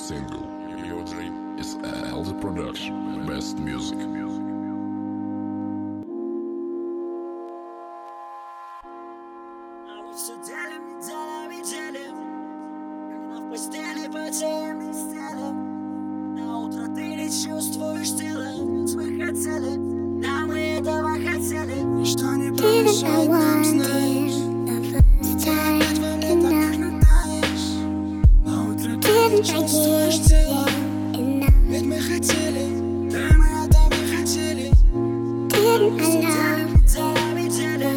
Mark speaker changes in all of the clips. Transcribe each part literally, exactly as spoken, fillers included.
Speaker 1: single. Your dream is a healthy production. Best music.
Speaker 2: А мы все делим, неделями делим, когда в постели потеем и стелим. На утро ты не чувствуешь тела, ведь мы хотели, да мы этого хотели. Ничто не помешает нам, знаешь. Ты опять во мне так нежно таешь. На утро ты не чувствуешь тела, ведь мы хотели, да мы этого хотели. Мы все делим, неделями делим.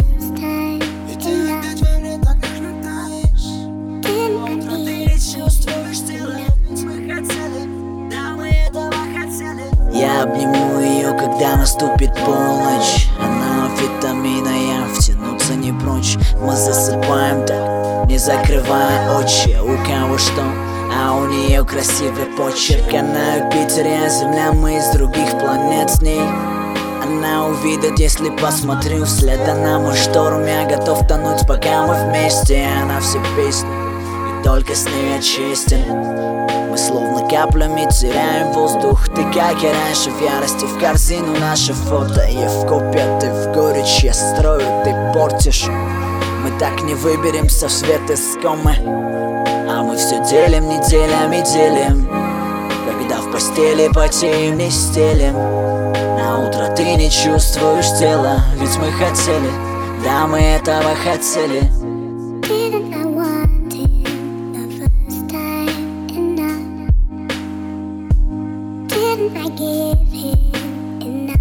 Speaker 3: Я обниму ее, когда наступит полночь. Она витамина, я втянуться не прочь. Мы засыпаем так, не закрывая очи. У кого что, а у нее красивый почерк. Она Юпитер, я Земля, мы из других планет с ней. Она увидит, если посмотрю вслед. Она мой шторм, я готов тонуть, пока мы вместе. Она все песни, и только с ней я честен. Мы словно каплями теряем воздух. Ты, как и раньше, в ярости, в корзину наше фото. Я в копья, ты в горечь, я строю, ты портишь. Мы так не выберемся в свет из комы. А мы все делим, неделями делим. Когда в постели потеем, не стелим. На утро ты не чувствуешь тела, ведь мы хотели, да мы этого хотели.
Speaker 4: I give him enough?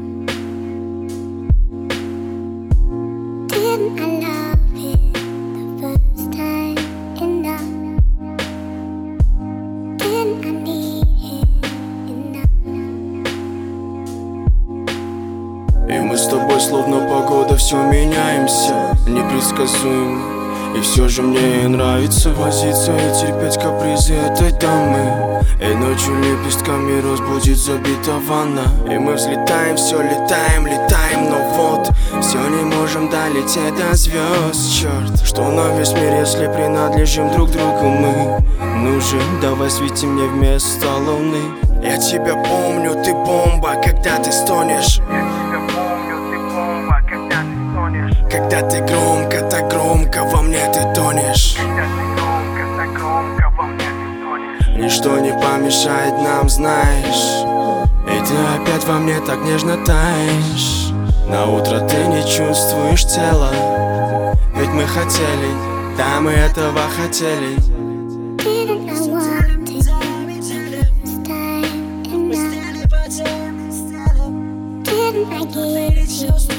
Speaker 4: Didn't I love him the first time enough? Didn't I need him enough?
Speaker 5: И мы с тобой словно погода, все меняемся, непредсказуемо. И все же мне нравится возиться и терпеть капризы этой дамы. И ночью лепестками роз будет забита ванна. И мы взлетаем, все летаем, летаем, но вот все не можем долететь до звезд. Черт, что нам весь мир, если принадлежим друг другу мы? Ну же, давай свети мне вместо луны. Я тебя помню, ты бомба, когда ты стонешь.
Speaker 6: Я тебя помню, ты бомба, когда ты стонешь.
Speaker 5: Когда ты громко, так громко во мне ты тонешь.
Speaker 6: Когда ты громко, так громко во мне ты тонешь.
Speaker 5: Ничто не помешает нам, знаешь. И ты опять во мне так нежно таешь. На утро ты не чувствуешь тела, ведь мы хотели, да мы этого хотели.
Speaker 4: Didn't I want it the first time enough? Didn't I give him